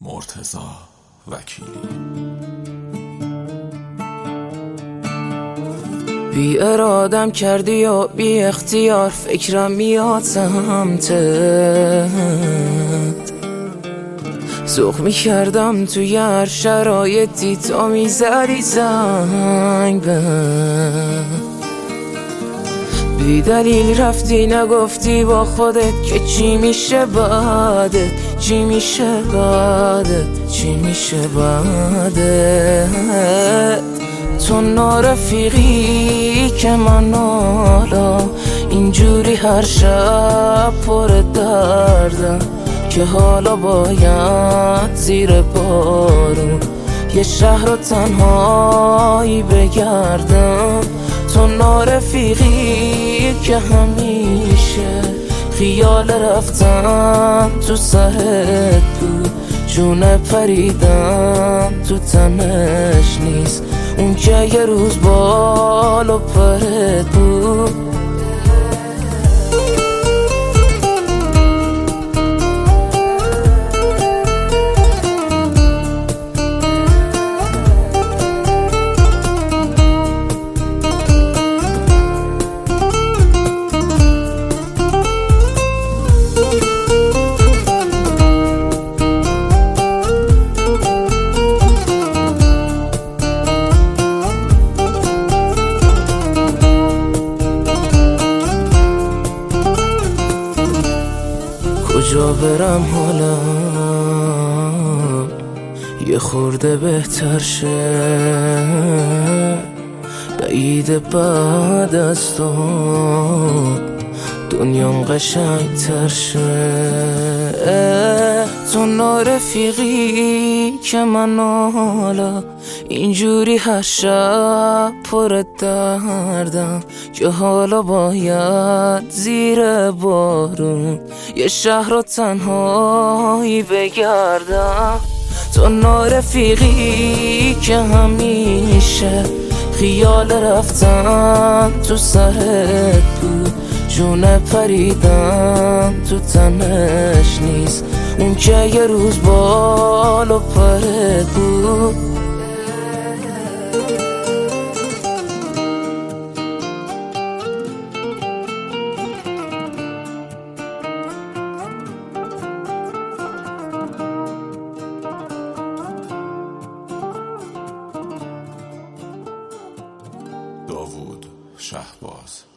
مرتضی وکیلی. بی ارادم کردی و بی اختیار فکرم میاد سمتت، ذوق میکردم توی هر شرایطی تا میزدی زنگ بهم. بی دلیل رفتی نگفتی با خودت که چی میشه بعدت، چی میشه بعدت، چی میشه بعدت. تو نارفیقی که من حالا اینجوری هر شب پر دردم، که حالا باید زیر بارون یه شهر رو تنهایی بگردم. تو نارفیقی که همیشه خیال رفتن تو سرت بود، جونه پریدم تو تنش نیست اون که یه روز بال و پرت بود. کجا برم حالا یه خورده بهتر شه، بعید بعد از تو دنیام قشنگ تر شه. تو نارفیقی که من حالا اینجوری هر شب پر دردم، که حالا باید زیر بارون یه شهر رو تنهایی بگردم. تو نارفیقی که همیشه خیال رفتن تو سرت بود، جونه پریدم تو تنش نیست اون که یه روز بال و پرت بود. داوود شهباز.